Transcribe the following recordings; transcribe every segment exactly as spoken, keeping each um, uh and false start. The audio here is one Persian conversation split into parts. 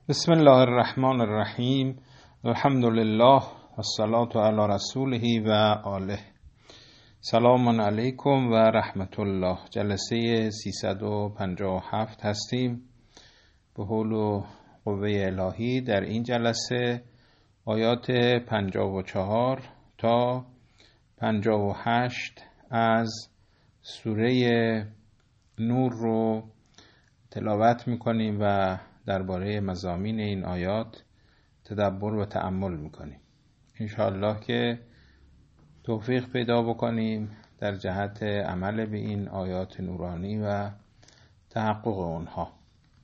بسم الله الرحمن الرحیم. الحمد لله والصلاة علی رسوله و آله. سلام علیکم و رحمت الله. جلسه سیصد و پنجاه و هفت هستیم. به حول و قوه الهی در این جلسه آیات پنجاه و چهار تا پنجاه و هشت از سوره نور رو تلاوت میکنیم و درباره مضامین این آیات تدبر و تأمل میکنیم. انشاءالله که توفیق پیدا بکنیم در جهت عمل به این آیات نورانی و تحقق اونها.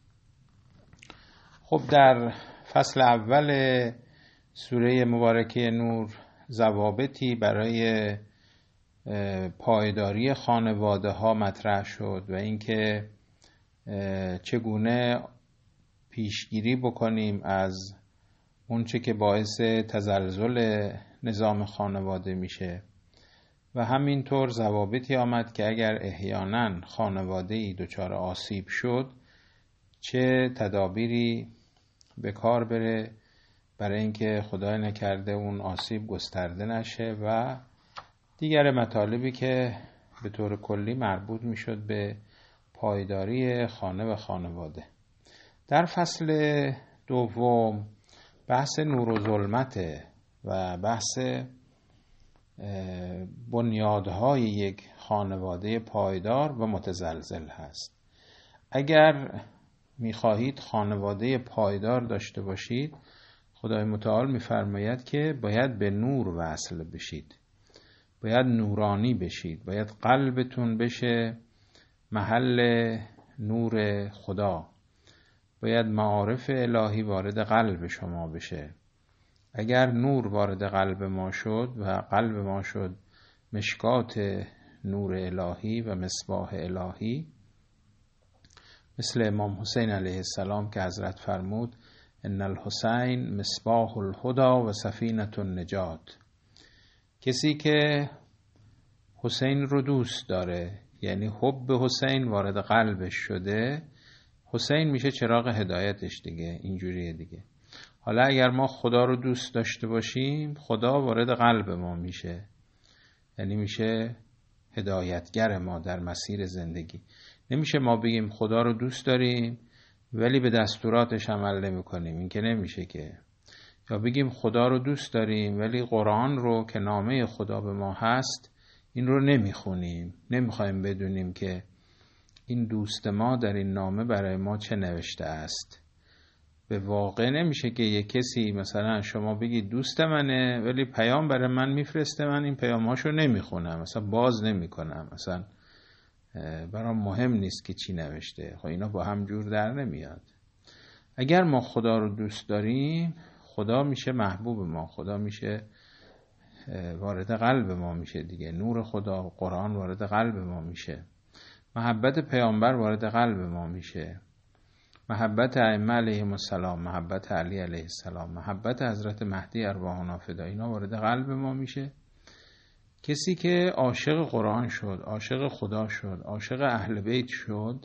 خب در فصل اول سوره مبارکه نور ضوابطی برای پایداری خانواده ها مطرح شد و اینکه چگونه پیشگیری بکنیم از اونچه که باعث تزلزل نظام خانواده میشه و همینطور ضوابطی آمد که اگر احیانا خانواده‌ای دچار آسیب شد چه تدابیری به کار بره برای اینکه خدای نکرده اون آسیب گسترده نشه و دیگر مطالبی که به طور کلی مربوط میشد به پایداری خانه و خانواده. در فصل دوم بحث نور و ظلمت و بحث بنیادهای یک خانواده پایدار و متزلزل هست. اگر میخواهید خانواده پایدار داشته باشید، خدای متعال میفرماید که باید به نور وصل بشید، باید نورانی بشید، باید قلبتون بشه محل نور خدا، باید معارف الهی وارد قلب شما بشه. اگر نور وارد قلب ما شد و قلب ما شد مشکات نور الهی و مصباح الهی، مثل امام حسین علیه السلام که حضرت فرمود ان الحسین مصباح الهدی و سفینة النجات. کسی که حسین رو دوست داره، یعنی حب حسین وارد قلبش شده، حسین میشه چراغ هدایتش دیگه. اینجوریه دیگه. حالا اگر ما خدا رو دوست داشته باشیم، خدا وارد قلب ما میشه، یعنی میشه هدایتگر ما در مسیر زندگی. نمیشه ما بگیم خدا رو دوست داریم ولی به دستوراتش عمل نمی کنیم، این که نمیشه که. یا بگیم خدا رو دوست داریم ولی قرآن رو که نامه خدا به ما هست این رو نمیخونیم، نمیخوایم بدونیم که این دوست ما در این نامه برای ما چه نوشته است. به واقع نمیشه که یک کسی مثلا شما بگید دوست منه ولی پیام برای من میفرسته، من این پیاماشو نمیخونم، مثلا باز نمیکنم، مثلا برام مهم نیست که چی نوشته. خب اینا با هم جور در نمیاد. اگر ما خدا رو دوست داریم، خدا میشه محبوب ما، خدا میشه وارد قلب ما میشه دیگه. نور خدا، قرآن وارد قلب ما میشه، محبت پیامبر وارد قلب ما میشه، محبت ائمه علیهم السلام، محبت علی علیه السلام، محبت حضرت مهدی ارواحنا فدایی، اینا وارد قلب ما میشه. کسی که عاشق قرآن شد، عاشق خدا شد، عاشق اهل بیت شد،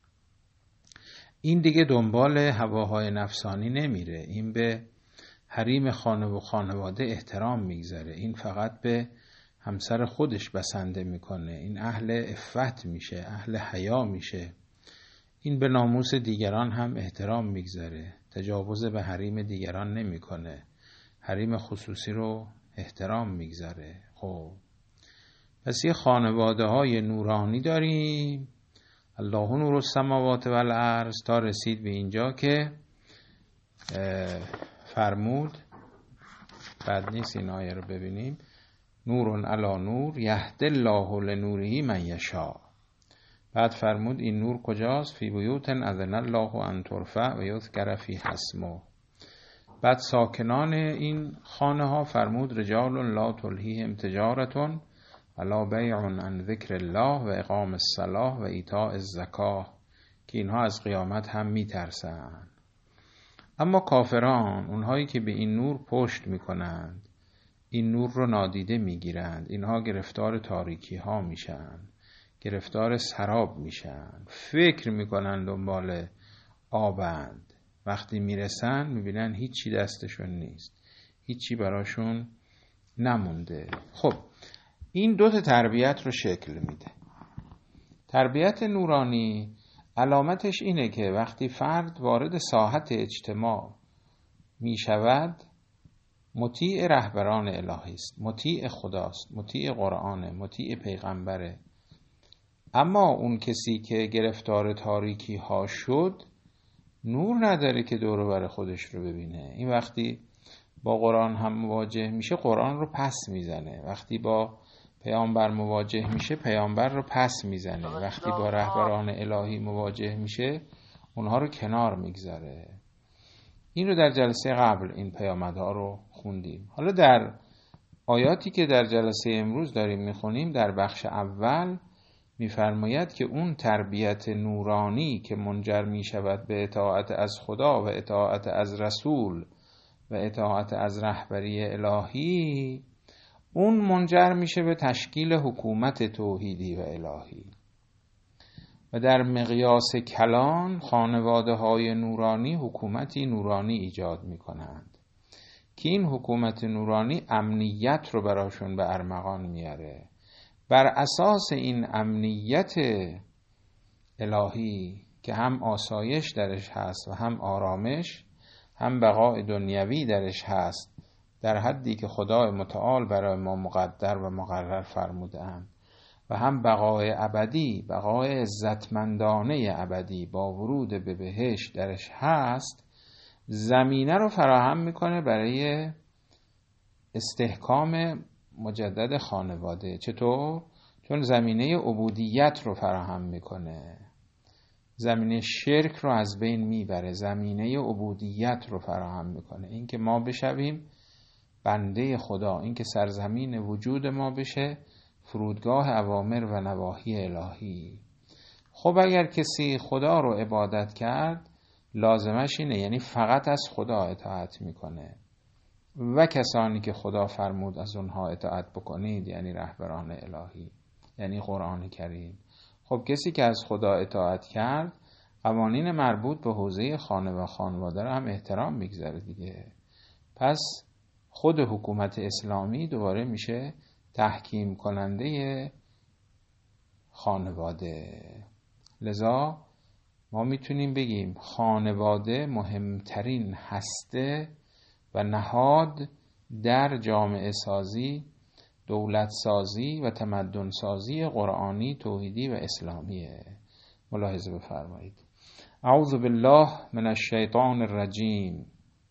این دیگه دنبال هواهای نفسانی نمیره، این به حریم خانه و خانواده احترام میگذاره، این فقط به همسر خودش بسنده میکنه، این اهل عفت میشه، اهل حیا میشه، این به ناموس دیگران هم احترام میگذاره، تجاوز به حریم دیگران نمیکنه، حریم خصوصی رو احترام میگذاره. خب پس یه خانواده های نورانی داریم، الله نور السماوات و الارض، تا رسید به اینجا که فرمود، بعد نیست این آیه رو ببینیم، نور علی نور یهدی الله لنوره من یشاء. بعد فرمود این نور کجاست؟ فی بیوت اذن الله ان ترفع و یذکر فیها اسمه. بعد ساکنان این خانه ها فرمود رجال لا تلهیهم تجارة ولا بیع عن ذکر الله و اقام الصلاة و ایتاء الزکاة، که اینها از قیامت هم میترسن. اما کافران، اونهایی که به این نور پشت میکنند، این نور رو نادیده میگیرند، اینها گرفتار تاریکی ها میشن، گرفتار سراب میشن، فکر میکنن دنبال آبند وقتی میرسن میبینن هیچی دستشون نیست، هیچی براشون نمونده. خب این دو تا تربیت رو شکل میده. تربیت نورانی علامتش اینه که وقتی فرد وارد ساحت اجتماع میشود مطیع رهبران الهی است، مطیع خداست، مطیع قرآنه، مطیع پیغمبره. اما اون کسی که گرفتار تاریکی ها شد نور نداره که دور و بر خودش رو ببینه. این وقتی با قرآن هم مواجه میشه قرآن رو پس میزنه، وقتی با پیامبر مواجه میشه پیامبر رو پس میزنه، وقتی با رهبران الهی مواجه میشه اونها رو کنار میگذاره. این رو در جلسه قبل این پیامدها رو خوندیم. حالا در آیاتی که در جلسه امروز داریم میخونیم در بخش اول میفرماید که اون تربیت نورانی که منجر میشود به اطاعت از خدا و اطاعت از رسول و اطاعت از رهبری الهی، اون منجر میشه به تشکیل حکومت توحیدی و الهی. و در مقیاس کلان خانواده های نورانی حکومتی نورانی ایجاد میکنند که این حکومت نورانی امنیت رو براشون به ارمغان میاره. بر اساس این امنیت الهی که هم آسایش درش هست و هم آرامش، هم بقای دنیوی درش هست در حدی که خدای متعال برای ما مقدر و مقرر فرموده‌اند، و هم بقای ابدی، بقای عزتمندانه ابدی با ورود به بهشت درش هست، زمینه رو فراهم میکنه برای استحکام مجدد خانواده. چطور؟ چون زمینه عبودیت رو فراهم میکنه، زمینه شرک رو از بین میبره، زمینه عبودیت رو فراهم میکنه، این که ما بشویم بنده خدا، این که سرزمین وجود ما بشه فرودگاه اوامر و نواهی الهی. خب اگر کسی خدا رو عبادت کرد لازمش اینه، یعنی فقط از خدا اطاعت میکنه و کسانی که خدا فرمود از اونها اطاعت بکنید، یعنی رهبران الهی، یعنی قرآن کریم. خب کسی که از خدا اطاعت کرد قوانین مربوط به حوزه خانه و خانواده رو هم احترام میگذاره دیگه. پس خود حکومت اسلامی دوباره میشه تحکیم کننده خانواده. لذا ما میتونیم بگیم خانواده مهمترین هسته و نهاد در جامعه سازی، دولت سازی و تمدن سازی قرآنی، توحیدی و اسلامیه. ملاحظه بفرمایید. اعوذ بالله من الشیطان الرجیم.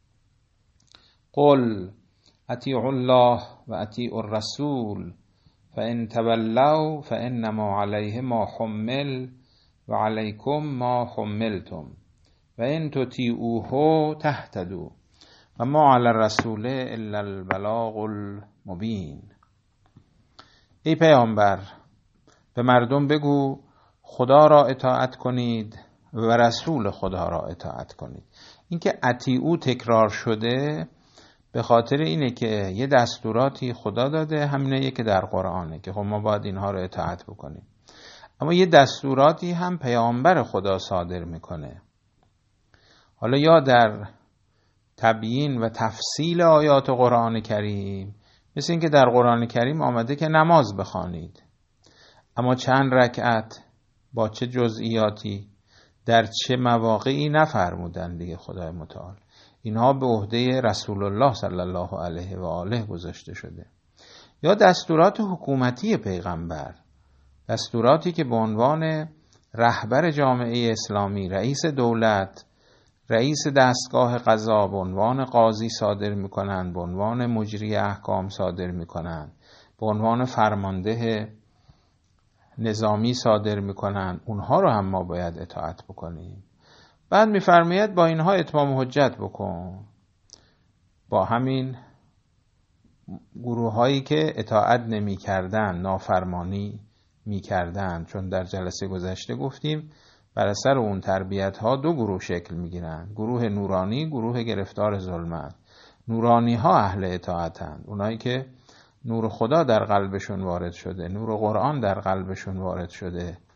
قل اطیعوا الله و اطیعوا الرسول فان تولوا فانما علیه ما حمل و علیکم ما حملتم و ان تطیعوه تهتدوا و ما علی الرسول الا البلاغ المبین. ای پیامبر به مردم بگو خدا را اطاعت کنید و رسول خدا را اطاعت کنید. این که اطیعو تکرار شده به خاطر اینه که یه دستوراتی خدا داده، همینه که در قرآنه که خب ما باید اینها رو اطاعت بکنیم، اما یه دستوراتی هم پیامبر خدا صادر میکنه. حالا یا در تبیین و تفصیل آیات قرآن کریم، مثل این که در قرآن کریم آمده که نماز بخوانید، اما چند رکعت با چه جزئیاتی در چه مواقعی نفرمودن دیگه خدای متعال. اینها به عهده رسول الله صلی الله علیه و آله گذاشته شده. یا دستورات حکومتی پیغمبر، دستوراتی که به عنوان رهبر جامعه اسلامی، رئیس دولت، رئیس دستگاه قضا به عنوان قاضی صادر میکنن، به عنوان مجری احکام صادر میکنن، به عنوان فرمانده نظامی صادر میکنن، اونها رو هم ما باید اطاعت بکنیم. بعد میفرماید با اینها اتمام حجت بکن، با همین گروه هایی که اطاعت نمی کردن، نافرمانی می کردن. چون در جلسه گذشته گفتیم بر اثر اون تربیت ها دو گروه شکل می گیرن، گروه نورانی، گروه گرفتار ظلمت. نورانی ها اهل اطاعتند، اونایی که نور خدا در قلبشون وارد شده، نور قرآن در قلبشون وارد شده،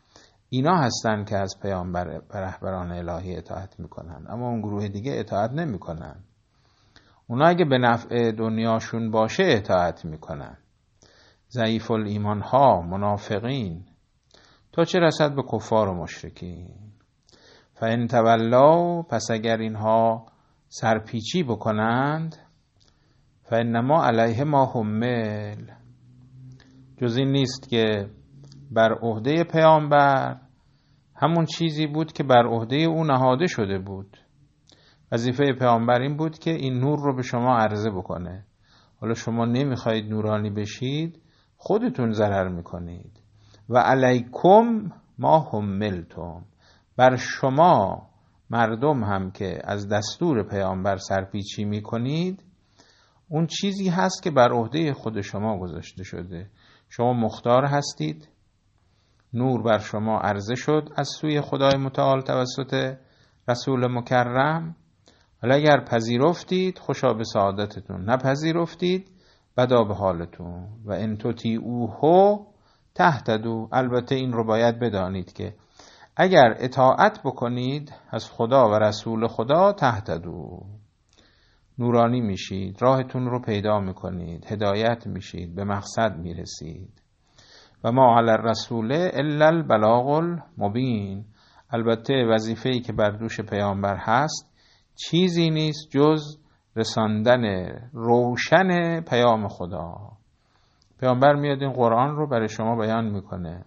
اینا هستن که از پیامبر و رهبران الهی اطاعت میکنن، اما اون گروه دیگه اطاعت نمیکنن. اونا اگه به نفع دنیاشون باشه اطاعت میکنن. ضعیف الایمان ها، منافقین، تا چه رسد به کفار و مشرکین. فان تولوا، پس اگر اینها سرپیچی بکنند، فانما علیه ما حمل، جز این نیست که بر عهده پیامبر همون چیزی بود که بر عهده او نهاده شده بود. وظیفه پیامبر این بود که این نور رو به شما عرضه بکنه. حالا شما نمیخواید نورانی بشید، خودتون ضرر میکنید. و علیکم ما حملتم، بر شما مردم هم که از دستور پیامبر سرپیچی میکنید، اون چیزی هست که بر عهده خود شما گذاشته شده. شما مختار هستید، نور بر شما عرضه شد از سوی خدای متعال توسط رسول مکرم. حالا اگر پذیرفتید خوشا به سعادتتون، نپذیرفتید بدا به حالتون. و ان تطیعوه تهتدوا، البته این رو باید بدانید که اگر اطاعت بکنید از خدا و رسول خدا، تهتدوا، نورانی میشید، راهتون رو پیدا میکنید، هدایت میشید، به مقصد میرسید. و ما علی الرسول الا البلاغ المبین، البته وظیفه‌ای که بر دوش پیامبر هست چیزی نیست جز رساندن روشن پیام خدا. پیامبر میاد این قرآن رو برای شما بیان میکنه.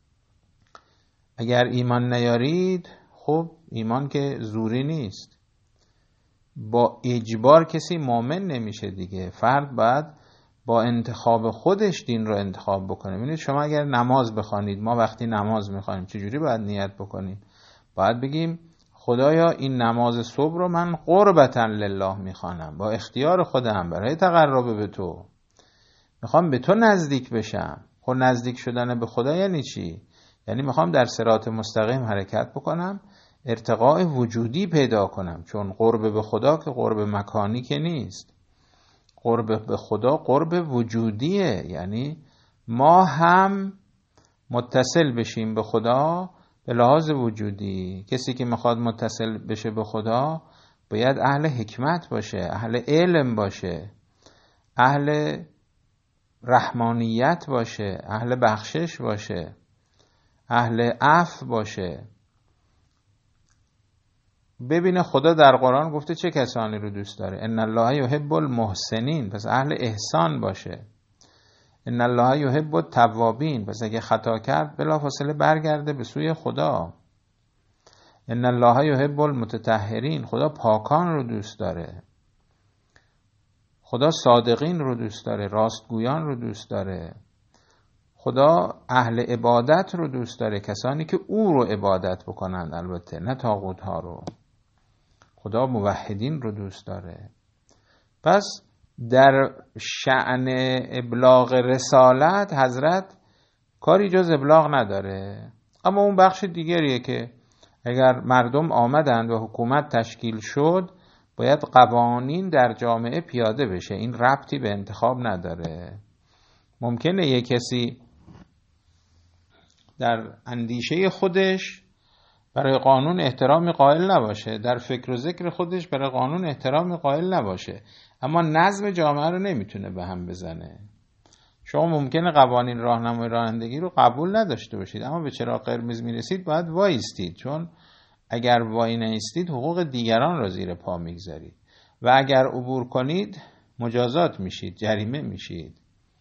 اگر ایمان نیارید، خب ایمان که زوری نیست، با اجبار کسی مؤمن نمیشه دیگه. فرد باید با انتخاب خودش دین رو انتخاب بکنه. ببینید شما اگر نماز بخوانید، ما وقتی نماز میخوانیم چجوری باید نیت بکنیم؟ باید بگیم خدایا این نماز صبح رو من قربتا لله میخوانم، با اختیار خودم برای تقرب به تو، میخوام به تو نزدیک بشم. خب نزدیک شدن به خدا یعنی چی؟ یعنی میخوام در صراط مستقیم حرکت بکنم، ارتقاء وجودی پیدا کنم. چون قرب به خدا که قرب مکانی که نیست، قرب به خدا قرب وجودیه. یعنی ما هم متصل بشیم به خدا به لحاظ وجودی. کسی که میخواد متصل بشه به خدا باید اهل حکمت باشه، اهل علم باشه، اهل رحمانیت باشه، اهل بخشش باشه، اهل عفو باشه. ببینه خدا در قرآن گفته چه کسانی رو دوست داره. ان الله یحب المحسنین، پس اهل احسان باشه. ان الله یحب التوابین، پس اگه خطا کرد بلافاصله برگرده به سوی خدا. ان الله یحب المتطهرین، خدا پاکان رو دوست داره. خدا صادقین رو دوست داره، راستگویان رو دوست داره. خدا اهل عبادت رو دوست داره، کسانی که او رو عبادت بکنند، البته نه طاغوت ها رو. خدا موحدین رو دوست داره. پس در شأن ابلاغ رسالت حضرت کاری جز ابلاغ نداره. اما اون بخش دیگریه که اگر مردم آمدند و حکومت تشکیل شد، باید قوانین در جامعه پیاده بشه. این ربطی به انتخاب نداره. ممکنه یک کسی در اندیشه خودش برای قانون احترامی قائل نباشه، در فکر و ذکر خودش برای قانون احترامی قائل نباشه، اما نظم جامعه رو نمیتونه به هم بزنه. شما ممکنه قوانین راهنمای رانندگی رو قبول نداشته باشید، اما به چراغ قرمز میرسید باید وایستید، چون اگر وای نیستید حقوق دیگران رو زیر پا میگذارید و اگر عبور کنید مجازات میشید، جریمه میشید.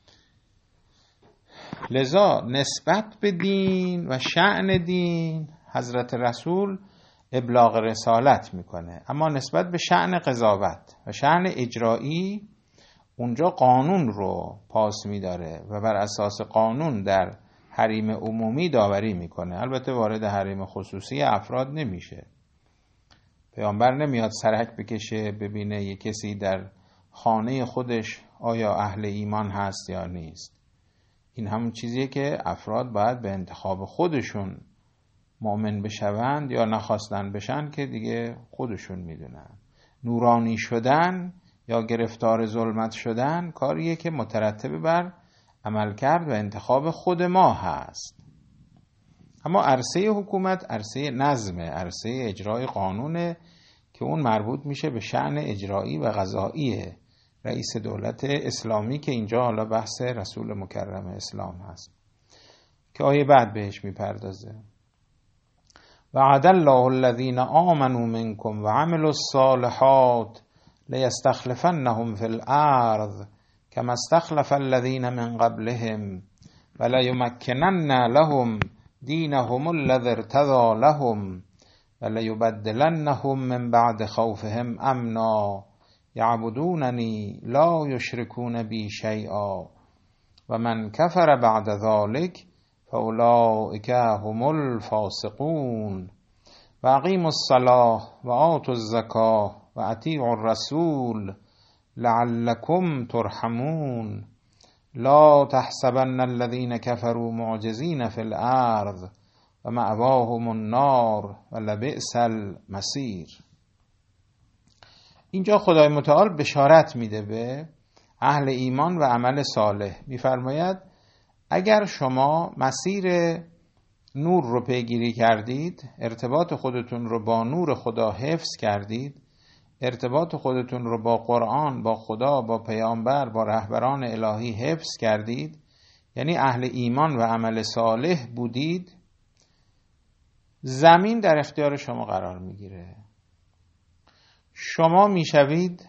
لذا نسبت به دین و شأن دین حضرت رسول ابلاغ رسالت میکنه، اما نسبت به شأن قضاوت و شأن اجرایی اونجا قانون رو پاس میداره و بر اساس قانون در حریم عمومی داوری میکنه. البته وارد حریم خصوصی افراد نمیشه. پیامبر نمیاد سرک بکشه ببینه یک کسی در خانه خودش آیا اهل ایمان هست یا نیست. این همون چیزیه که افراد باید به انتخاب خودشون مؤمن بشوند یا نخواستن بشن که دیگه خودشون میدونن. نورانی شدن یا گرفتار ظلمت شدن کاریه که مترتب بر عمل کرد و انتخاب خود ما هست. اما عرصه حکومت عرصه نظمه، عرصه اجرای قانونه که اون مربوط میشه به شأن اجرایی و قضایی رئیس دولت اسلامی که اینجا حالا بحث رسول مکرم اسلام هست که آیه بعد بهش میپردازه. وعد الله الذین آمنوا منکم وعملوا الصالحات لیستخلفنهم فی الارض کما استخلف الذین من قبلهم ولیمکنن لهم دینهم الذی ارتضی لهم ولیبدلنهم من بعد خوفهم امنا یعبدوننی لا یشرکون بی شیئا و من کفر بعد ذلک فاولئک هم الفاسقون و اقیموا الصلاة و آتوا الزکاة و اطیعوا الرسول لعلکم ترحمون لا تحسبن الذین کفروا معجزین فی الارض و مأواهم النار و لبئس المصیر. اینجا خدای متعال بشارت میده به اهل ایمان و عمل صالح، میفرماید اگر شما مسیر نور رو پیگیری کردید، ارتباط خودتون رو با نور خدا حفظ کردید، ارتباط خودتون رو با قرآن، با خدا، با پیامبر، با رهبران الهی حفظ کردید، یعنی اهل ایمان و عمل صالح بودید، زمین در اختیار شما قرار میگیره. شما میشوید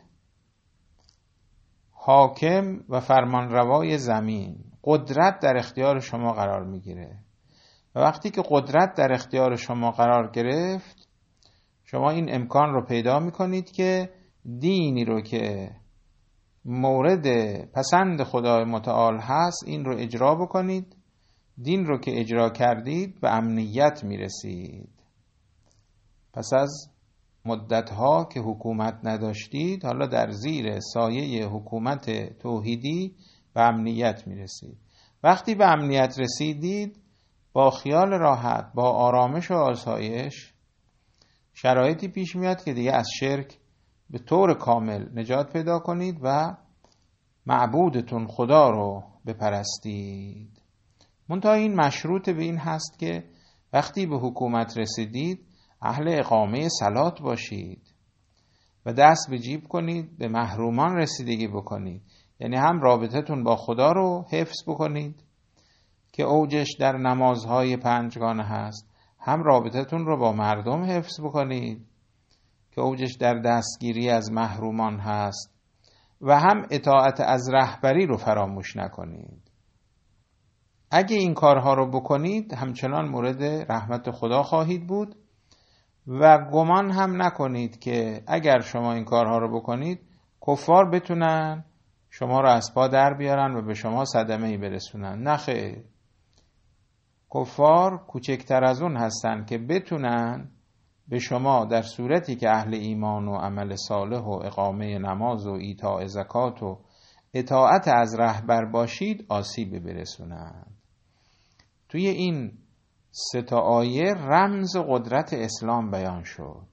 حاکم و فرمانروای زمین، قدرت در اختیار شما قرار میگیره و وقتی که قدرت در اختیار شما قرار گرفت، شما این امکان رو پیدا میکنید که دینی رو که مورد پسند خدای متعال هست این رو اجرا بکنید. دین رو که اجرا کردید به امنیت میرسید. پس از مدتها که حکومت نداشتید، حالا در زیر سایه حکومت توحیدی به امنیت میرسید. وقتی به امنیت رسیدید، با خیال راحت، با آرامش و آسایش، شرایطی پیش میاد که دیگه از شرک به طور کامل نجات پیدا کنید و معبودتون خدا رو بپرستید. منتها این مشروط به این هست که وقتی به حکومت رسیدید اهل اقامه صلات باشید و دست به جیب کنید، به محرومان رسیدگی بکنید. یعنی هم رابطتون با خدا رو حفظ بکنید که اوجش در نمازهای پنجگانه هست، هم رابطتون رو با مردم حفظ بکنید که اوجش در دستگیری از محرومان هست و هم اطاعت از رهبری رو فراموش نکنید. اگه این کارها رو بکنید همچنان مورد رحمت خدا خواهید بود و گمان هم نکنید که اگر شما این کارها رو بکنید کفار بتونن شما رو از پا در بیارن و به شما صدمه‌ای برسونن. نه خیر، کفار کوچکتر از اون هستن که بتونن به شما در صورتی که اهل ایمان و عمل صالح و اقامه نماز و ایتاء زکات و اطاعت از رهبر باشید آسیب برسونن. توی این سه تا آیه رمز قدرت اسلام بیان شد.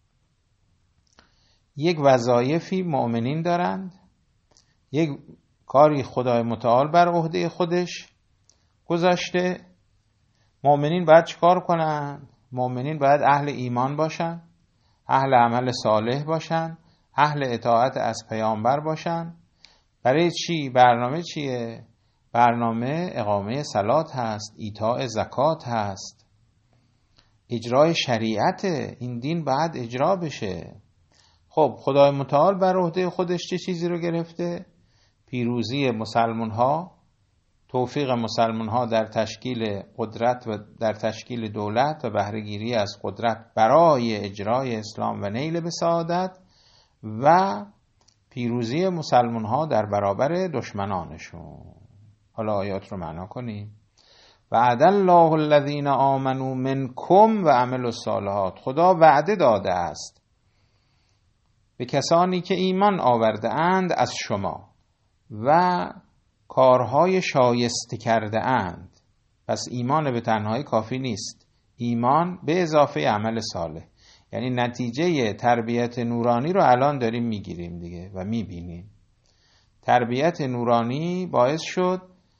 یک وظایفی مؤمنین دارند، یک کاری خدای متعال بر عهده خودش گذاشته. مؤمنین باید چیکار کنن؟ مؤمنین باید اهل ایمان باشن، اهل عمل صالح باشن، اهل اطاعت از پیامبر باشن. برای چی؟ برنامه چیه؟ برنامه اقامه صلات هست، ایتاء زکات هست، اجرای شریعت. این دین باید اجرا بشه. خب خدای متعال بر عهده خودش چه چیزی رو گرفته؟ پیروزی مسلمان ها، توفیق مسلمان ها در تشکیل قدرت و در تشکیل دولت و بهره‌گیری از قدرت برای اجرای اسلام و نیل به سعادت و پیروزی مسلمان ها در برابر دشمنانشون. حالا آیات رو معنا کنیم. وعد الله الذین آمنوا منکم و عملوا الصالحات. خدا وعده داده است به کسانی که ایمان آورده اند از شما و کارهای شایسته کرده اند. پس ایمان به تنهایی کافی نیست، ایمان به اضافه عمل صالح. یعنی نتیجه تربیت نورانی رو الان داریم میگیریم دیگه و میبینیم. تربیت نورانی باعث شد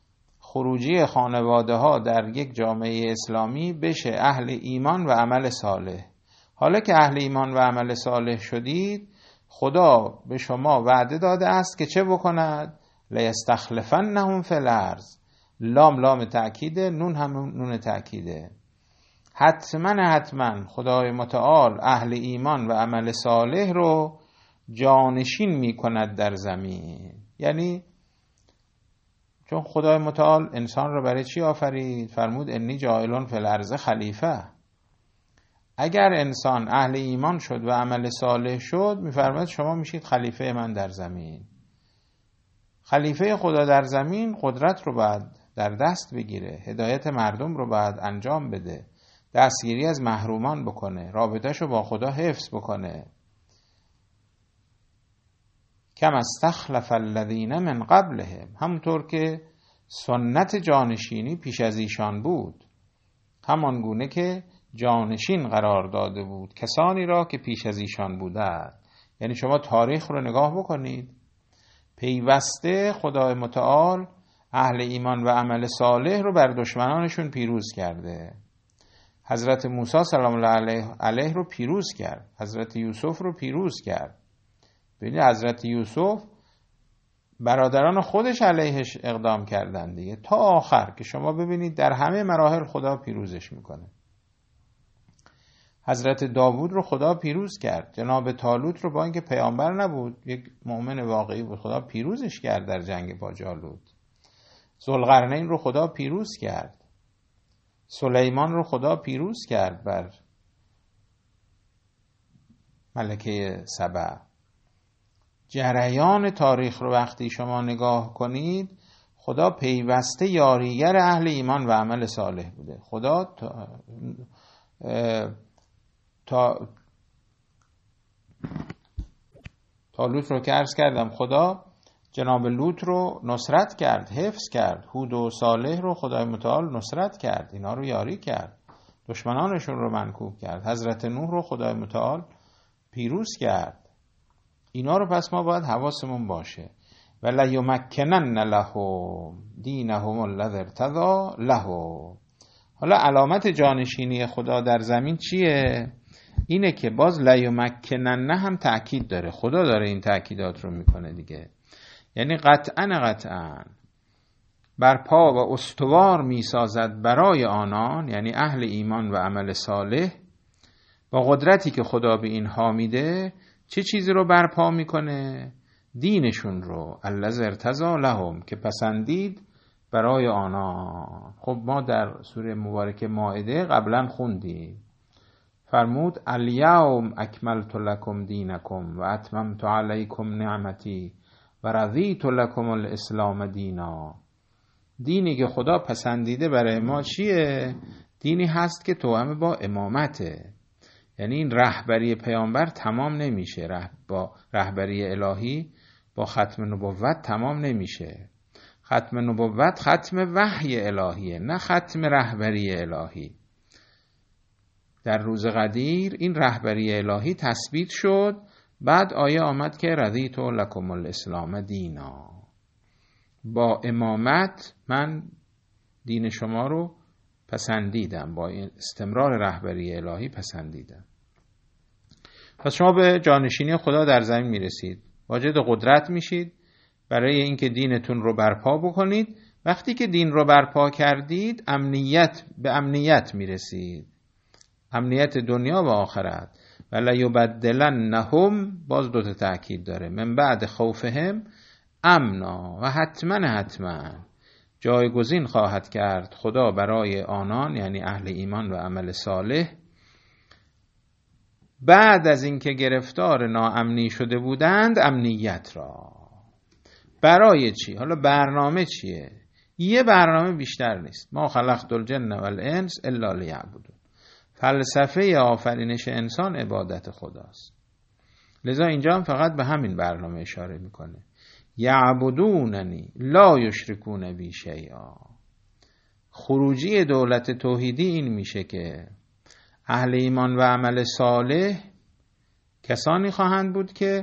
خروجی خانواده ها در یک جامعه اسلامی بشه اهل ایمان و عمل صالح. حالا که اهل ایمان و عمل صالح شدید، خدا به شما وعده داده است که چه بکند؟ لیستخلفنهم فی الارض. لام لام تأکیده، نون هم نون تأکیده. حتما حتما خدای متعال اهل ایمان و عمل صالح رو جانشین می کند در زمین. یعنی چون خدای متعال انسان رو برای چی آفرید؟ فرمود انی جاعلون فی الارض خلیفه. اگر انسان اهل ایمان شد و عمل صالح شد، میفرماید شما میشید خلیفه من در زمین. خلیفه خدا در زمین قدرت رو باید در دست بگیره، هدایت مردم رو باید انجام بده، دستگیری از محرومان بکنه، رابطه‌شو با خدا حفظ بکنه. کم استخلف الذین من قبلهم، همونطور که سنت جانشینی پیش از ایشان بود، همان گونه که جانشین قرار داده بود کسانی را که پیش از ایشان بودند. یعنی شما تاریخ رو نگاه بکنید، پیوسته خدای متعال اهل ایمان و عمل صالح رو بر دشمنانشون پیروز کرده. حضرت موسی سلام الله علیه, علیه رو پیروز کرد، حضرت یوسف رو پیروز کرد. ببینید حضرت یوسف برادران خودش علیهش اقدام کردن دیگه، تا آخر که شما ببینید در همه مراحل خدا پیروزش میکنه. حضرت داوود رو خدا پیروز کرد، جناب طالوت رو با اینکه پیامبر نبود یک مؤمن واقعی بود خدا پیروزش کرد در جنگ با جالوت. ذوالقرنین رو خدا پیروز کرد، سلیمان رو خدا پیروز کرد بر ملکه سبع. جریان تاریخ رو وقتی شما نگاه کنید، خدا پیوسته یاریگر اهل ایمان و عمل صالح بوده. خدا تا, تا... طالوت رو که عرض کردم، خدا جناب لوط رو نصرت کرد، حفظ کرد. هود و صالح رو خدای متعال نصرت کرد، اینا رو یاری کرد، دشمنانشون رو منکوب کرد. حضرت نوح رو خدای متعال پیروز کرد. اینا رو پس ما باید حواسمون باشه. ولا یمکنن لهم دینهم الذی ارتضی لهم. حالا علامت جانشینی خدا در زمین چیه؟ اینه که باز لا یمکنن هم تأکید داره، خدا داره این تأکیدات رو میکنه دیگه. یعنی قطعاً قطعاً برپا و استوار میسازد برای آنان، یعنی اهل ایمان و عمل صالح، با قدرتی که خدا به اینها میده، چه چیزی رو برپا میکنه؟ دینشون رو، الذی ارتضی لهم، که پسندید برای آنان. خب ما در سوره مبارکه مائده قبلا خوندیم، فرمود الیوم اکملت لکم دینکم و اتممت علیکم نعمتی و رضیت لکم الاسلام دینا. دینی که خدا پسندیده برای ما چیه؟ دینی هست که توأم با امامته. یعنی این رهبری پیامبر تمام نمیشه، ره با رهبری الهی با ختم نبوت تمام نمیشه. ختم نبوت ختم وحی الهیه، نه ختم رهبری الهی. در روز قدیر این رهبری الهی تثبیت شد، بعد آیه آمد که رضیت لکم الاسلام دینا، با امامت من دین شما رو پسندیدم، با استمرار رهبری الهی پسندیدم. پس شما به جانشینی خدا در زمین میرسید، واجد قدرت میشید برای اینکه دینتون رو برپا بکنید. وقتی که دین رو برپا کردید، امنیت به امنیت میرسید، امنیت دنیا و آخرت. ولا یبدلنهم، باز دوتا تأکید داره، من بعد خوفهم امنا، و حتما حتما جایگزین خواهد کرد خدا برای آنان، یعنی اهل ایمان و عمل صالح، بعد از اینکه گرفتار ناامنی شده بودند، امنیت را. برای چی؟ حالا برنامه چیه؟ یه برنامه بیشتر نیست. ما خلقت الجن والانس الا لیعبدون. فلسفه آفرینش انسان عبادت خداست. لذا اینجا هم فقط به همین برنامه اشاره میکنه، یعبدوننی لا یشرکون بی شیئا. خروجی دولت توحیدی این میشه که اهل ایمان و عمل صالح کسانی خواهند بود که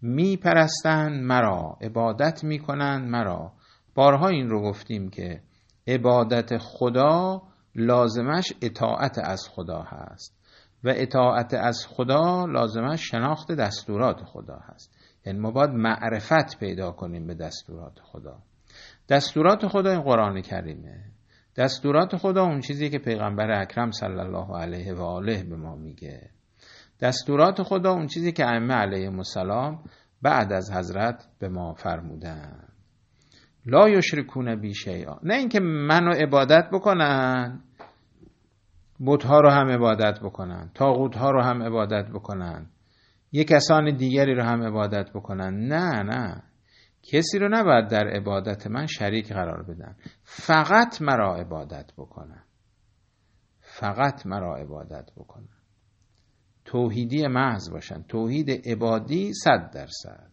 میپرستند مرا، عبادت میکنند مرا. بارها این رو گفتیم که عبادت خدا لازمش اطاعت از خدا هست و اطاعت از خدا لازمش شناخت دستورات خدا هست. یعنی ما باید معرفت پیدا کنیم به دستورات خدا. دستورات خدا این قرآن کریمه. دستورات خدا اون چیزی که پیغمبر اکرم صلی الله علیه و آله به ما میگه. دستورات خدا اون چیزی که ائمه علیهم السلام بعد از حضرت به ما فرمودن. لا یشرکون بی شیئا، نه اینکه منو عبادت بکنن، بت‌ها رو هم عبادت بکنن، طاغوت‌ها رو هم عبادت بکنن، یک کسان دیگری رو هم عبادت بکنن. نه نه، کسی رو نباید در عبادت من شریک قرار بدن. فقط مرا عبادت بکنن، فقط مرا عبادت بکنن، توحیدی محض باشن، توحید عبادی صد درصد.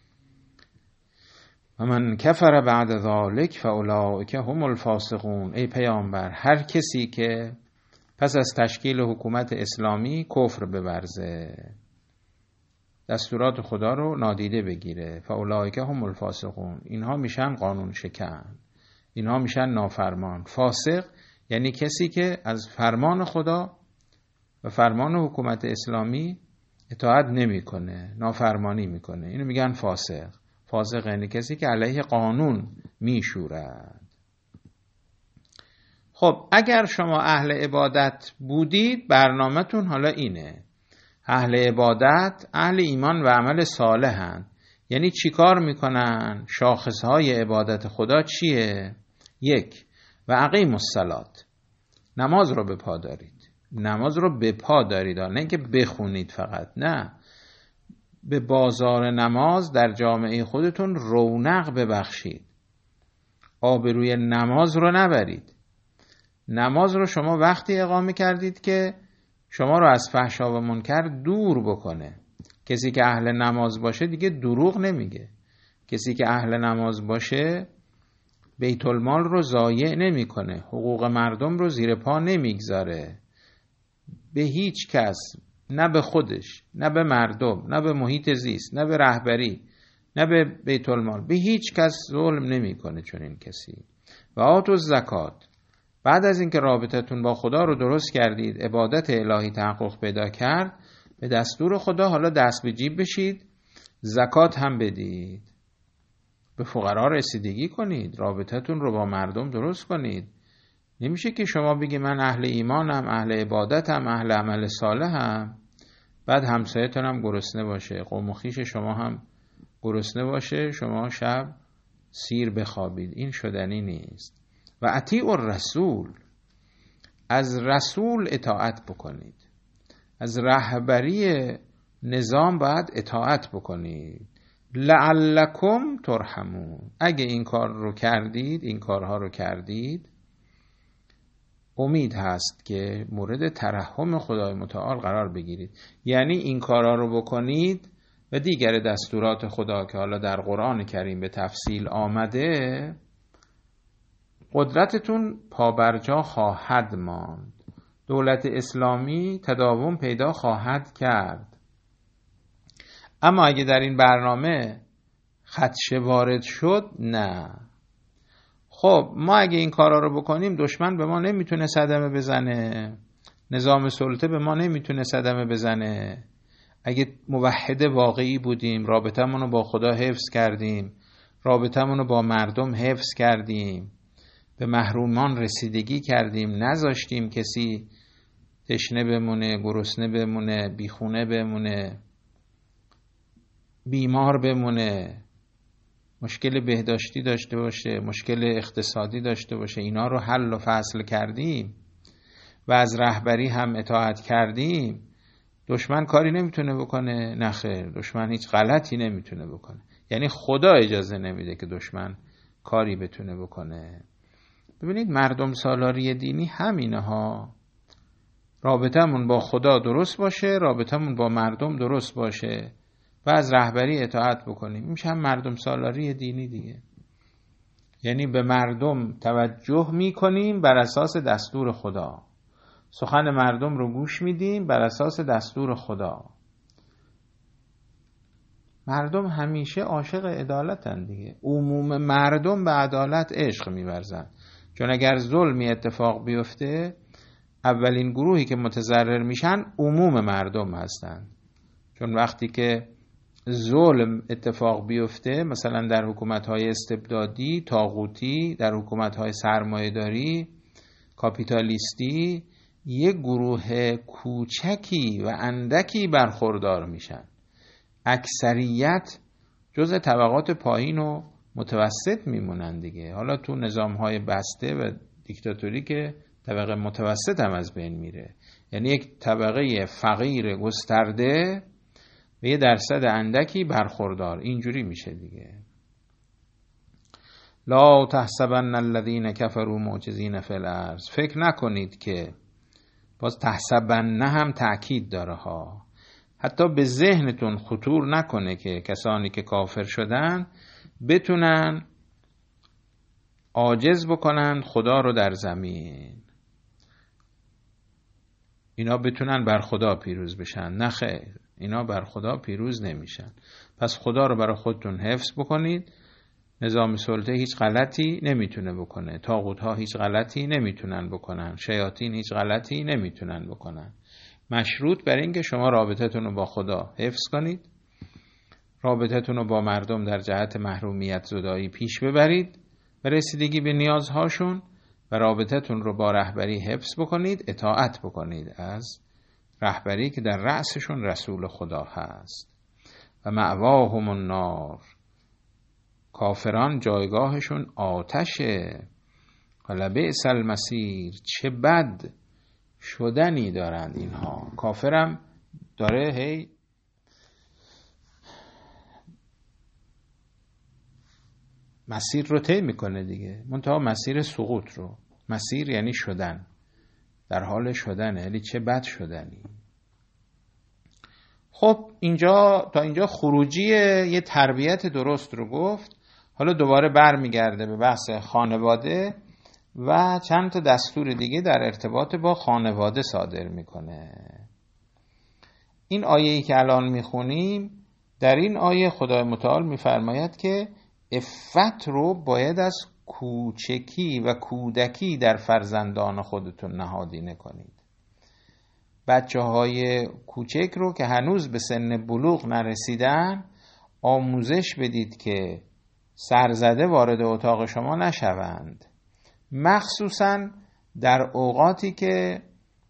و من کفر بعد ذالک فاولئک هم الفاسقون. ای پیامبر، هر کسی که پس از تشکیل حکومت اسلامی کفر بورزه، دستورات خدا رو نادیده بگیره، فاولئک هم الفاسقون، اینها میشن قانون شکن، اینها میشن نافرمان. فاسق یعنی کسی که از فرمان خدا و فرمان حکومت اسلامی اطاعت نمیکنه، نافرمانی میکنه، اینو میگن فاسق. فاسق یعنی کسی که علیه قانون میشورد. خب اگر شما اهل عبادت بودید، برنامه‌تون حالا اینه. اهل عبادت اهل ایمان و عمل صالحن. یعنی چی کار میکنن؟ شاخصهای عبادت خدا چیه؟ یک، و اقیموا الصلاة، نماز رو به پا دارید. نماز رو به پا دارید، نه اینکه بخونید فقط، نه، به بازار نماز در جامعه خودتون رونق ببخشید. آبروی نماز رو نبرید. نماز رو شما وقتی اقامه کردید که شما رو از فحشا و منکر دور بکنه. کسی که اهل نماز باشه دیگه دروغ نمیگه. کسی که اهل نماز باشه بیت المال رو ضایع نمیکنه، حقوق مردم رو زیر پا نمیگذاره. به هیچ کس، نه به خودش، نه به مردم، نه به محیط زیست، نه به رهبری، نه به بیت المال، به هیچ کس ظلم نمیکنه چون این کسی. و آتوا الزکات، بعد از اینکه رابطتون با خدا رو درست کردید، عبادت الهی تحقق پیدا کرد، به دستور خدا حالا دست به جیب بشید، زکات هم بدید، به فقرا رسیدگی کنید، رابطتون رو با مردم درست کنید. نمیشه که شما بگی من اهل ایمانم، اهل عبادتم، اهل عمل صالحم، بعد همسایتون هم گرسنه باشه، قوم و خویش شما هم گرسنه باشه، شما شب سیر بخوابید. این شدنی نیست. و اطیعوا الرسول، از رسول اطاعت بکنید، از رهبری نظام باید اطاعت بکنید. لعلکم ترحمون، اگه این کار رو کردید، این کارها رو کردید، امید هست که مورد ترحم خدای متعال قرار بگیرید. یعنی این کارها رو بکنید و دیگر دستورات خدا که حالا در قرآن کریم به تفصیل آمده، قدرتتون پابرجا خواهد ماند، دولت اسلامی تداوم پیدا خواهد کرد. اما اگه در این برنامه خدشه وارد شد، نه. خب ما اگه این کارا رو بکنیم، دشمن به ما نمیتونه صدمه بزنه، نظام سلطه به ما نمیتونه صدمه بزنه. اگه موحد واقعی بودیم، رابطمون رو با خدا حفظ کردیم، رابطمون رو با مردم حفظ کردیم، به محرومان رسیدگی کردیم، نذاشتیم کسی تشنه بمونه، گرسنه بمونه، بیخونه بمونه، بیمار بمونه، مشکل بهداشتی داشته باشه، مشکل اقتصادی داشته باشه، اینا رو حل و فصل کردیم و از رهبری هم اطاعت کردیم، دشمن کاری نمیتونه بکنه؟ نه خیر، دشمن هیچ غلطی نمیتونه بکنه. یعنی خدا اجازه نمیده که دشمن کاری بتونه بکنه. ببینید مردم سالاری دینی همینه ها. رابطمون با خدا درست باشه، رابطمون با مردم درست باشه و از رهبری اطاعت بکنیم. این میشه هم مردم سالاری دینی دیگه. یعنی به مردم توجه میکنیم بر اساس دستور خدا، سخن مردم رو گوش میدیم بر اساس دستور خدا. مردم همیشه عاشق عدالتن دیگه. عموم مردم به عدالت عشق میورزن، چون اگر ظلمی اتفاق بیفته اولین گروهی که متضرر میشن عموم مردم هستن. چون وقتی که ظلم اتفاق بیفته مثلا در حکومت‌های استبدادی، طاغوتی، در حکومت‌های سرمایه‌داری، کاپیتالیستی، یک گروه کوچکی و اندکی برخوردار میشن. اکثریت جزء طبقات پایین و متوسط میمونن دیگه. حالا تو نظام‌های بسته و دیکتاتوری که طبقه متوسط هم از بین میره، یعنی یک طبقه فقیر گسترده و یه درصد اندکی برخوردار، اینجوری میشه دیگه. لا تحسبن الذین کفروا معجزین فی الارض، فکر نکنید که، باز تحسبن هم تأکید داره ها، حتی به ذهنتون خطور نکنه که کسانی که کافر شدن بتونن عاجز بکنن خدا رو در زمین، اینا بتونن بر خدا پیروز بشن. نه خیر، اینا بر خدا پیروز نمیشن. پس خدا رو برای خودتون حفظ بکنید. نظام سلطه هیچ غلطی نمیتونه بکنه، طاغوت ها هیچ غلطی نمیتونن بکنن، شیاطین هیچ غلطی نمیتونن بکنن. مشروط بر این که شما رابطتون رو با خدا حفظ کنید، رابطتون رو با مردم در جهت محرومیت زدایی پیش ببرید و رسیدگی به نیازهاشون، و رابطتون رو با رهبری حفظ بکنید، اطاعت بکنید از رهبری که در رأسشون رسول خدا هست. و مأواهم النار، کافران جایگاهشون آتشه. ولبئس المصیر، چه بد شدنی دارند اینها. کافرم داره هی مسیر رو طی میکنه دیگه، منتها مسیر سقوط رو. مسیر یعنی شدن، در حال شدنه، یعنی چه بد شدنی. خب اینجا تا اینجا خروجی یه تربیت درست رو گفت. حالا دوباره برمیگرده به بحث خانواده و چند تا دستور دیگه در ارتباط با خانواده صادر میکنه. این آیه‌ای که الان میخونیم، در این آیه خدای متعال میفرماید که عفت رو باید از کوچکی و کودکی در فرزندان خودتون نهادینه کنید. بچه های کوچک رو که هنوز به سن بلوغ نرسیدن آموزش بدید که سرزده وارد اتاق شما نشوند، مخصوصاً در اوقاتی که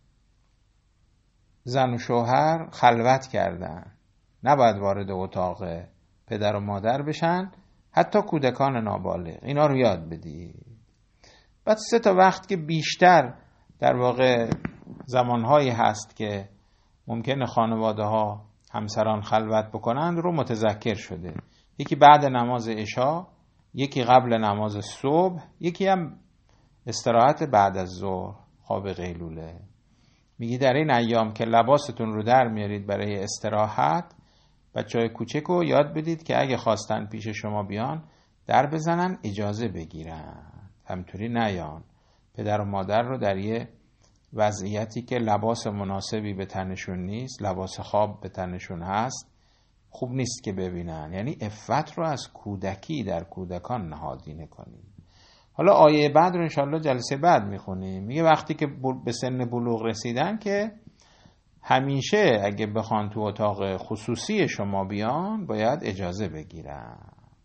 زن و شوهر خلوت کردن نباید وارد اتاق پدر و مادر بشن، حتی کودکان نابالغ. اینا رو یاد بدید. بعد سه تا وقت که بیشتر در واقع زمانهایی هست که ممکنه خانواده ها همسران خلوت بکنند رو متذکر شده. یکی بعد نماز عشا، یکی قبل نماز صبح، یکی هم استراحت بعد از ظهر، خواب قیلوله. میگی در این ایام که لباستون رو در میارید برای استراحت، بچهای کوچک رو یاد بدید که اگه خواستن پیش شما بیان در بزنن، اجازه بگیرن، همطوری نیان. پدر و مادر رو در یه وضعیتی که لباس مناسبی به تنشون نیست، لباس خواب به تنشون هست، خوب نیست که ببینن. یعنی عفت رو از کودکی در کودکان نهادینه کنیم. حالا آیه بعد رو انشالله جلسه بعد میخونیم. میگه وقتی که به سن بلوغ رسیدن که همیشه اگه بخوان تو اتاق خصوصی شما بیان باید اجازه بگیرن.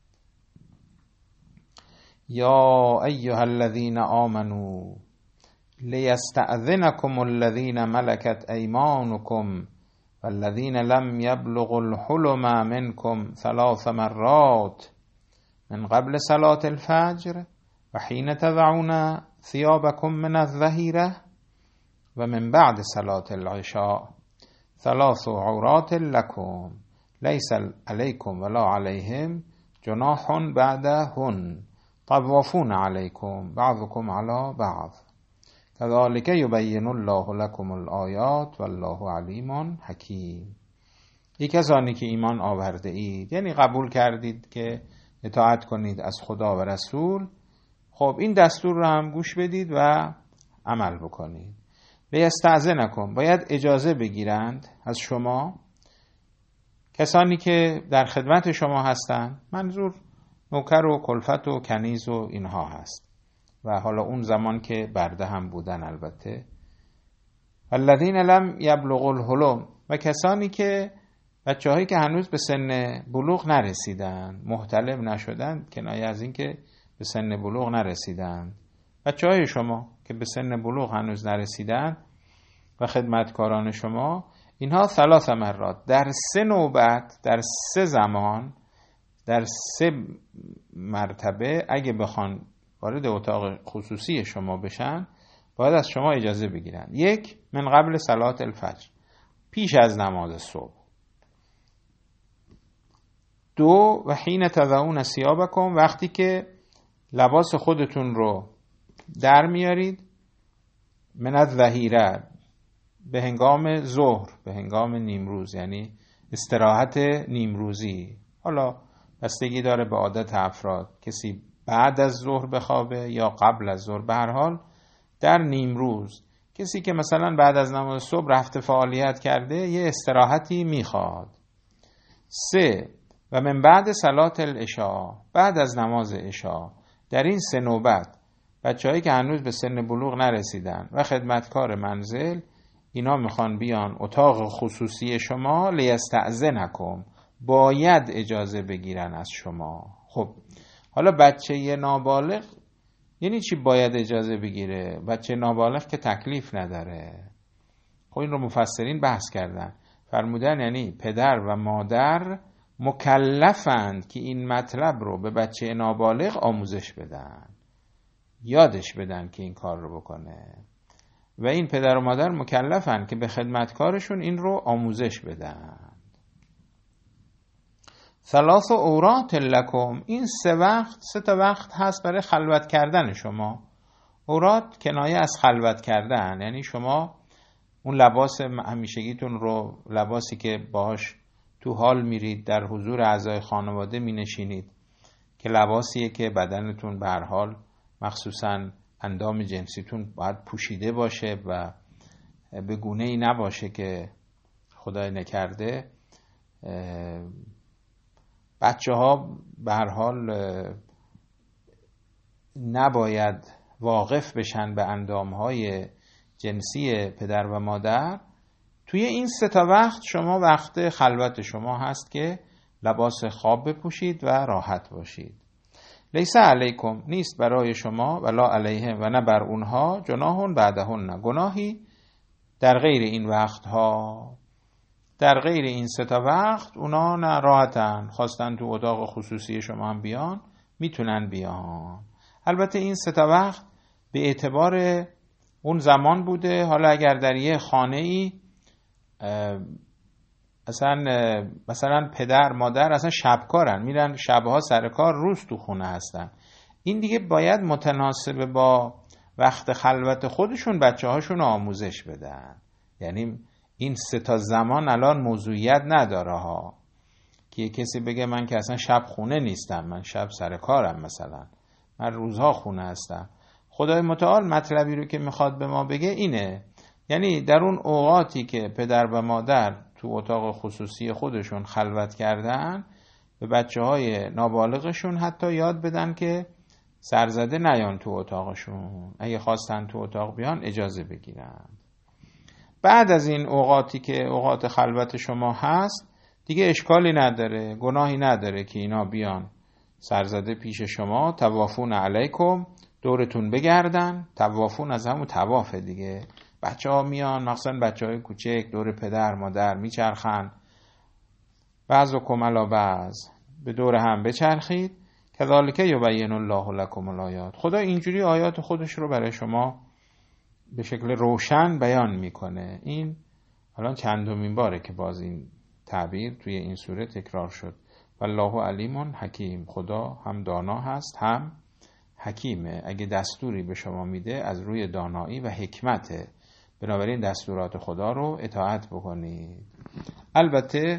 یا ایها الذین آمنوا لیستأذنکم الذین ملکت ایمانکم والذین لم یبلغوا الحلم منکم ثلاث مرات من قبل صلاة الفجر و حین تضعون ثيابكم من الظهیرة و من بعد صلاة العشاء ثلاث عورات لكم ليس عليكم ولا عليهم جناح بعدهن طوافون عليكم بعضكم على بعض كذلك يبين الله لكم الآيات والله عليم حكيم. یک کسانی که ایمان آورده اید، یعنی قبول کردید که اطاعت کنید از خدا و رسول، خب این دستور رو هم گوش بدید و عمل بکنید. لیستأذنکم، باید اجازه بگیرند از شما کسانی که در خدمت شما هستند، منظور نوکر و کلفت و کنیز و اینها هست. و حالا اون زمان که برده هم بودن البته. الذین لم یبلغوا الحلم، و کسانی که بچه هایی که هنوز به سن بلوغ نرسیدن، محتلم نشدن، کنایه از این که به سن بلوغ نرسیدن. بچه های شما که به سن بلوغ هنوز نرسیدن و خدمتکاران شما، اینها ثلاث مرات، در سه نوبت، در سه زمان، در سه مرتبه اگه بخوان وارد اتاق خصوصی شما بشن باید از شما اجازه بگیرن. یک، من قبل صلات الفجر، پیش از نماز صبح. دو، و حین تضعون ثیابکم، وقتی که لباس خودتون رو در میارید، من الظهیره، به هنگام ظهر، به هنگام نیمروز، یعنی استراحت نیمروزی. حالا بستگی داره به عادت افراد، کسی بعد از ظهر بخوابه یا قبل از ظهر. به هر حال در نیمروز کسی که مثلا بعد از نماز صبح رفته فعالیت کرده یه استراحتی میخواد. سه، و من بعد صلات العشاء، بعد از نماز عشاء. در این سه نوبت بچه‌هایی که هنوز به سن بلوغ نرسیدن و خدمتکار منزل، اینا میخوان بیان اتاق خصوصی شما، لیستأذنکم، باید اجازه بگیرن از شما. خب حالا بچه نابالغ یعنی چی باید اجازه بگیره؟ بچه نابالغ که تکلیف نداره. خب این رو مفسرین بحث کردن، فرمودن یعنی پدر و مادر مکلفند که این مطلب رو به بچه نابالغ آموزش بدن، یادش بدن که این کار رو بکنه، و این پدر و مادر مکلفن که به خدمتکارشون این رو آموزش بدن. ثلاث عورات لکم، این سه وقت، سه تا وقت هست برای خلوت کردن شما. عورات کنایه از خلوت کردن، یعنی شما اون لباس همیشگیتون رو، لباسی که باهاش تو حال میرید، در حضور اعضای خانواده می نشینید، که لباسیه که بدنتون به هر حال مخصوصاً اندام جنسیتون باید پوشیده باشه و به گونه ای نباشه که خدای نکرده بچه ها به هر حال نباید واقف بشن به اندام های جنسی پدر و مادر. توی این سه تا وقت شما وقت خلوت شما هست که لباس خواب بپوشید و راحت باشید. لیس علیکم، نیست برای شما، ولا علیهم، و نه بر اونها، جناح بعدهن، نه گناهی در غیر این وقتها. در غیر این سه تا وقت اونا نه راحتن، خواستن تو اتاق خصوصی شما هم بیان میتونن بیان. البته این سه تا وقت به اعتبار اون زمان بوده. حالا اگر در یه خانه ای مثلا مثلا پدر مادر اصلا شبکارن، میرن شبها سر کار، روز تو خونه هستن، این دیگه باید متناسب با وقت خلوت خودشون بچه هاشون آموزش بدن. یعنی این سه تا زمان الان موضوعیت نداره ها، که کسی بگه من که اصلا شب خونه نیستم، من شب سر کارم، مثلا من روزها خونه هستم. خدای متعال مطلبی رو که میخواد به ما بگه اینه، یعنی در اون اوقاتی که پدر و مادر تو اتاق خصوصی خودشون خلوت کردن، به بچه های نابالغشون حتی یاد بدن که سرزده نیان تو اتاقشون، اگه خواستن تو اتاق بیان اجازه بگیرن. بعد از این اوقاتی که اوقات خلوت شما هست دیگه اشکالی نداره، گناهی نداره که اینا بیان سرزده پیش شما، طوافون علیکم، دورتون بگردن. طوافون از همون طوافه دیگه، بچه ها میان، مخصوصا بچه های کوچک دور پدر مادر میچرخن، بعض و کملا بعض، به دور هم بچرخید. کذالک یبین الله لکم الآیات، خدا اینجوری آیات خودش رو برای شما به شکل روشن بیان میکنه. این الان چندمین باره که باز این تعبیر توی این سوره تکرار شد. والله علیم حکیم، خدا هم دانا هست هم حکیمه. اگه دستوری به شما میده از روی دانایی و حکمته، بنابراین دستورات خدا رو اطاعت بکنید. البته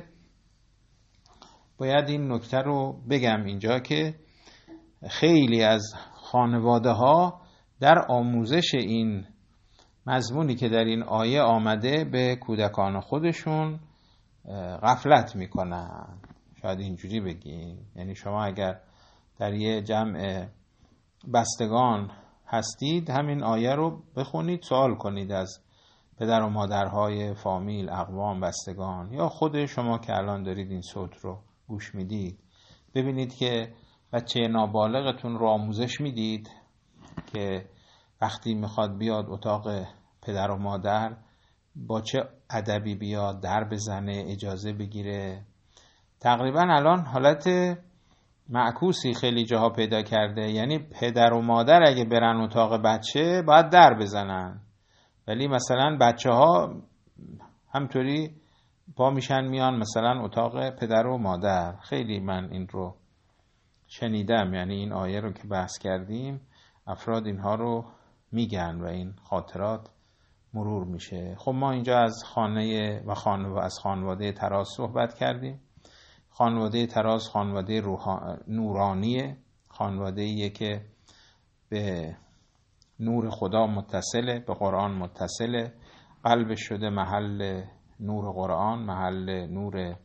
باید این نکته رو بگم اینجا که خیلی از خانواده ها در آموزش این مضمونی که در این آیه آمده به کودکان خودشون غفلت میکنن. شاید اینجوری بگیم، یعنی شما اگر در یه جمع بستگان هستید همین آیه رو بخونید، سوال کنید از پدر و مادرهای فامیل، اقوام، بستگان یا خود شما که الان دارید این صوت رو گوش میدید. ببینید که بچه نابالغتون رو آموزش میدید که وقتی میخواد بیاد اتاق پدر و مادر با چه ادبی بیاد، در بزنه، اجازه بگیره. تقریبا الان حالت معکوسی خیلی جاها پیدا کرده، یعنی پدر و مادر اگه برن اتاق بچه باید در بزنن، ولی مثلا بچه ها همطوری پا میشن میان مثلا اتاق پدر و مادر. خیلی من این رو شنیدم، یعنی این آیه رو که بحث کردیم افراد اینها رو میگن و این خاطرات مرور میشه. خب ما اینجا از خانه و خانو... از خانواده تراز صحبت کردیم. خانواده تراز خانواده روح... نورانیه، خانواده‌ایه که به نور خدا متصله، به قرآن متصله، قلبش شده محل نور قرآن، محل نور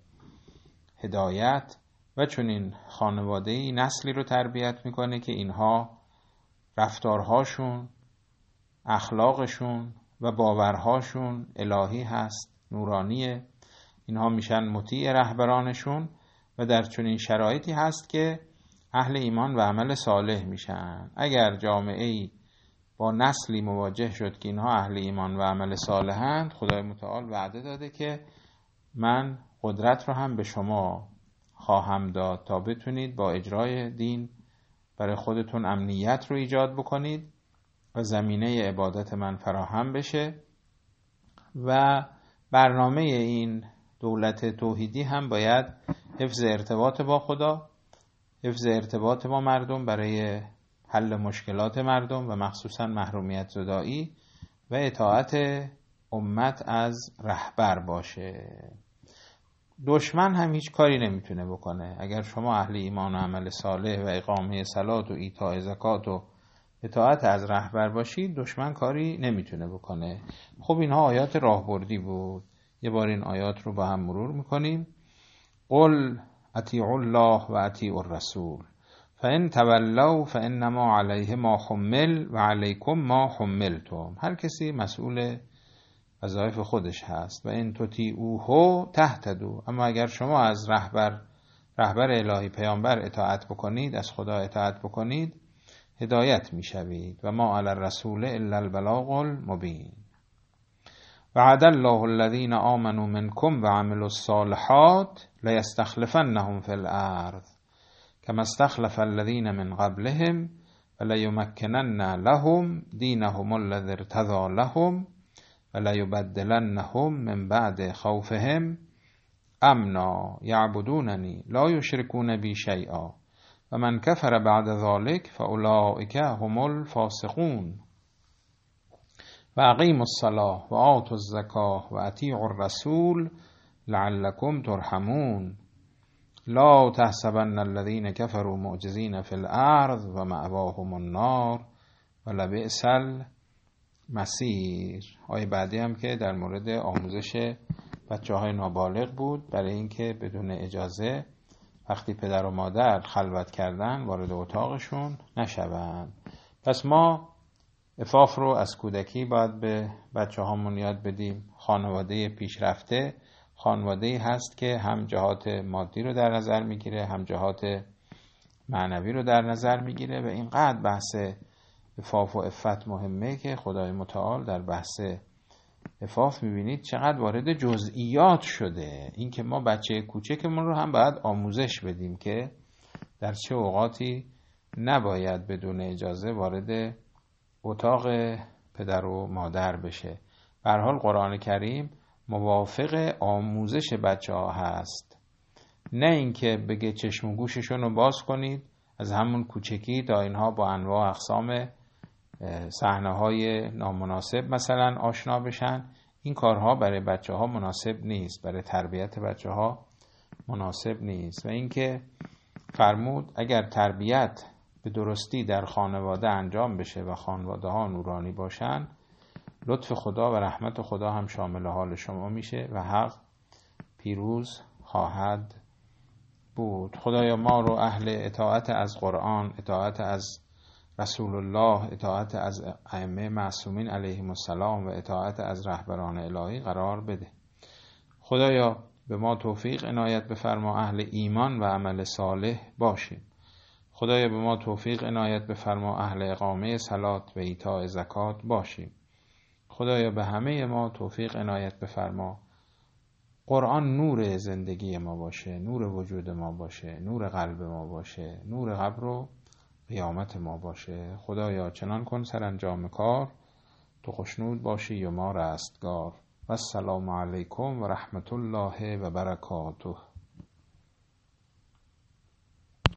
هدایت. و چون این خانواده‌ای نسلی رو تربیت میکنه که اینها رفتارهاشون، اخلاقشون و باورهاشون الهی هست، نورانیه. اینها میشن مطیع رهبرانشون و در چنین شرایطی هست که اهل ایمان و عمل صالح میشن. اگر جامعه‌ای با نسلی مواجه شد که اینها اهل ایمان و عمل صالحند، خدای متعال وعده داده که من قدرت رو هم به شما خواهم داد تا بتونید با اجرای دین برای خودتون امنیت رو ایجاد بکنید و زمینه عبادت من فراهم بشه. و برنامه این دولت توحیدی هم باید حفظ ارتباط با خدا، حفظ ارتباط با مردم برای حل مشکلات مردم و مخصوصا محرومیت زدایی و اطاعت امت از رهبر باشه. دشمن هم هیچ کاری نمیتونه بکنه. اگر شما اهل ایمان و عمل صالح و اقامه صلات و ایتاء زکات و اطاعت از رهبر باشید، دشمن کاری نمیتونه بکنه. خب اینها آیات راهبردی بود. یه بار این آیات رو با هم مرور میکنیم. قل اطیعوا الله و اطیعوا الرسول فان تولوا فانما علیه ما حمل و علیکم ما حملتم. هر کسی مسئول وظایف خودش هست. و ان تطیعوه تهتدوا. اما اگر شما از رهبر رهبر الهی پیامبر اطاعت بکنید، از خدا اطاعت بکنید، هدایت میشوید. و ما علی الرسول الا البلاغ المبین. وعد الله الذین آمنوا منکم و عملوا الصالحات لیستخلفنهم فی الارض کما استخلف الذین من قبلهم ولیمکنن لهم دینهم الذی ارتضی لهم ولیبدلنهم من بعد خوفهم امنا یعبدوننی لا یشرکون بی شیئا و من کفر بعد ذلک فاولئک هم الفاسقون و اقیموا الصلاة و آتوا الزکاة و اطیعوا الرسول لعلکم ترحمون لا تحسبن الذین کفروا معجزین فی الارض و مأواهم النار و لبئس المصیر. آیه بعدی هم که در مورد آموزش بچه های نابالغ بود، برای اینکه بدون اجازه وقتی پدر و مادر خلوت کردن وارد اتاقشون نشوند. پس ما عفاف رو از کودکی باید به بچه هامون یاد بدیم. خانواده پیشرفته خانواده‌ای هست که هم جهات مادی رو در نظر میگیره، هم جهات معنوی رو در نظر میگیره. و اینقدر بحث عفاف و عفت مهمه که خدای متعال در بحث عفاف میبینید چقدر وارد جزئیات شده. این که ما بچه کوچکمون رو هم باید آموزش بدیم که در چه اوقاتی نباید بدون اجازه وارد اتاق پدر و مادر بشه. به هر حال قرآن کریم موافق آموزش بچه ها هست، نه اینکه بگه چشم و گوششون رو باز کنید از همون کوچکی تا اینها با انواع اقسام صحنه های نامناسب مثلا آشنا بشن. این کارها برای بچه ها مناسب نیست، برای تربیت بچه ها مناسب نیست. و اینکه فرمود اگر تربیت به درستی در خانواده انجام بشه و خانواده ها نورانی باشن، لطف خدا و رحمت خدا هم شامل حال شما میشه و حق پیروز خواهد بود. خدایا ما رو اهل اطاعت از قرآن، اطاعت از رسول الله، اطاعت از ائمه معصومین علیهم السلام و اطاعت از رهبران الهی قرار بده. خدایا به ما توفیق عنایت بفرما اهل ایمان و عمل صالح باشیم. خدایا به ما توفیق عنایت بفرما اهل اقامه صلات و ایتاء زکات باشیم. خدایا به همه ما توفیق عنایت بفرما قرآن نور زندگی ما باشه، نور وجود ما باشه، نور قلب ما باشه، نور قبر و قیامت ما باشه. خدایا چنان کن سرانجام کار تو خوشنود باشی و ما رستگار. و السلام علیکم و رحمت الله و برکاته.